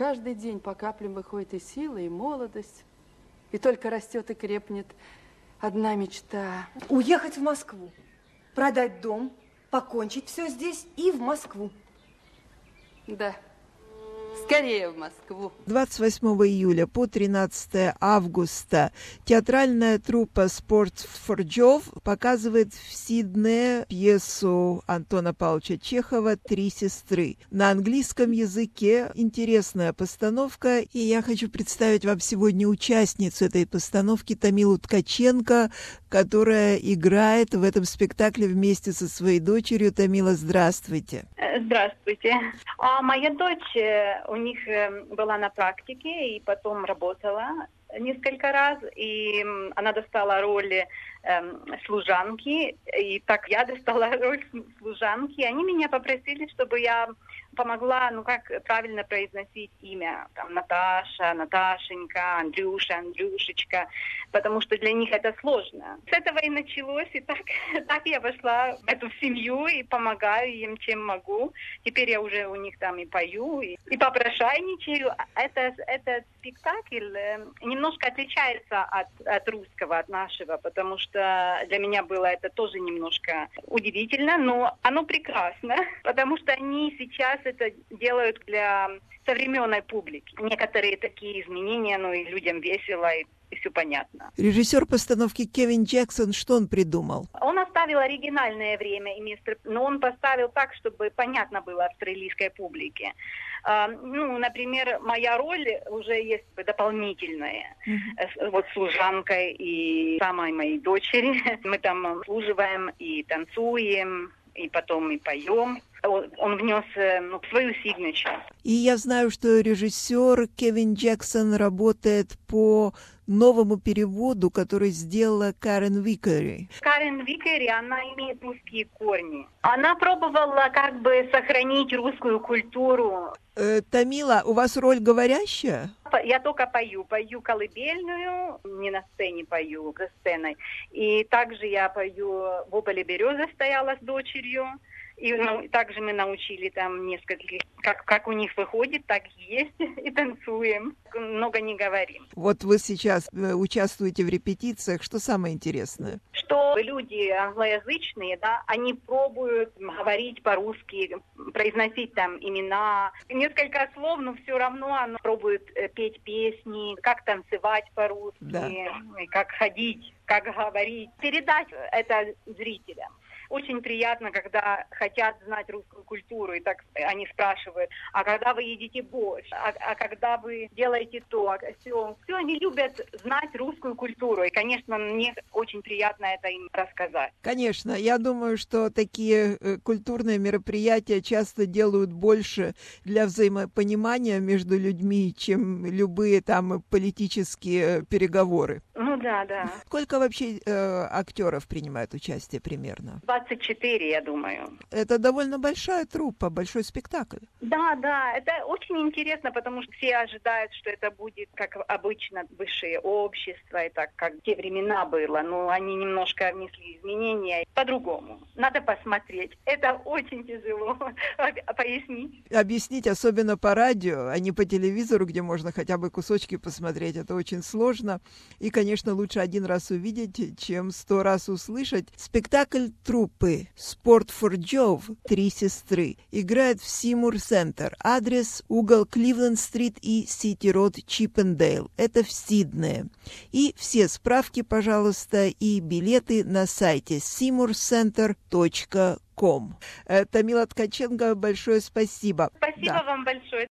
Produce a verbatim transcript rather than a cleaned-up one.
каждый день по каплям выходит и сила, и молодость. И только растет и крепнет одна мечта. Уехать в Москву, продать дом, покончить все здесь и в Москву. Да. Скорее в Москву. двадцать восьмого июля по тринадцатое августа театральная труппа Sports for Jove показывает в Сиднее пьесу Антона Павловича Чехова «Три сестры». На английском языке интересная постановка, и я хочу представить вам сегодня участницу этой постановки Тамилу Ткаченко, которая играет в этом спектакле вместе со своей дочерью. Тамила, здравствуйте. Здравствуйте. А моя дочь, у них была на практике и потом работала несколько раз, и она достала роль э, служанки, и так я достала роль служанки. Они меня попросили, чтобы я помогла, ну как правильно произносить имя, там Наташа, Наташенька, Андрюша, Андрюшечка, потому что для них это сложно. С этого и началось, и так, так я вошла в эту семью и помогаю им, чем могу. Теперь я уже у них там и пою, и, и попрошайничаю. Это, этот спектакль немножко отличается от, от русского, от нашего, потому что для меня было это тоже немножко удивительно, но оно прекрасно, потому что они сейчас это делают для современной публики. Некоторые такие изменения, ну и людям весело, и, и все понятно. Режиссер постановки Кевин Джексон, что он придумал? Он оставил оригинальное время и место, но он поставил так, чтобы понятно было австралийской публике. Uh, ну, например, моя роль уже есть дополнительная. Mm-hmm. Вот служанкой и самой моей дочери. Мы там служиваем и танцуем, и потом и поем. Он внес ну, свою signature. И я знаю, что режиссер Кевин Джексон работает по новому переводу, который сделала Карен Викери. Карен Викери, она имеет русские корни. Она пробовала как бы сохранить русскую культуру. Э, Тамила, у вас роль говорящая? Я только пою. Пою колыбельную, не на сцене пою, за сценой. И также я пою «В ополе береза» стояла с дочерью. И ну, также мы научили там нескольких, как, как у них выходит, так и есть, и танцуем. Много не говорим. Вот вы сейчас участвуете в репетициях. Что самое интересное? Что люди англоязычные, да, они пробуют говорить по-русски, произносить там имена. Несколько слов, но все равно они пробуют петь песни, как танцевать по-русски, да. Как ходить, как говорить. Передать это зрителям. Очень приятно, когда хотят знать русскую культуру, и так они спрашивают, а когда вы едите борщ, а, а когда вы делаете то, а все. Все, они любят знать русскую культуру, и, конечно, мне очень приятно это им рассказать. Конечно, я думаю, что такие культурные мероприятия часто делают больше для взаимопонимания между людьми, чем любые там политические переговоры. Ну да, да. Сколько вообще э, актеров принимает участие примерно? двадцать четыре, я думаю. Это довольно большая труппа, большой спектакль. Да, да, это очень интересно, потому что все ожидают, что это будет, как обычно, высшее общество, и так, как в те времена было. Но они немножко внесли изменения по-другому. Надо посмотреть. Это очень тяжело пояснить. Объяснить, особенно по радио, а не по телевизору, где можно хотя бы кусочки посмотреть. Это очень сложно. И, конечно, лучше один раз увидеть, чем сто раз услышать. Спектакль труппы Sport for Jove «Три сестры» играет в Симур Центр. Адрес угол Кливленд-стрит и Сити-Род, Чиппендейл. Это в Сиднее. И все справки, пожалуйста, и билеты на сайте симур центр точка ком. Тамила Ткаченко, большое спасибо. Спасибо да. вам большое.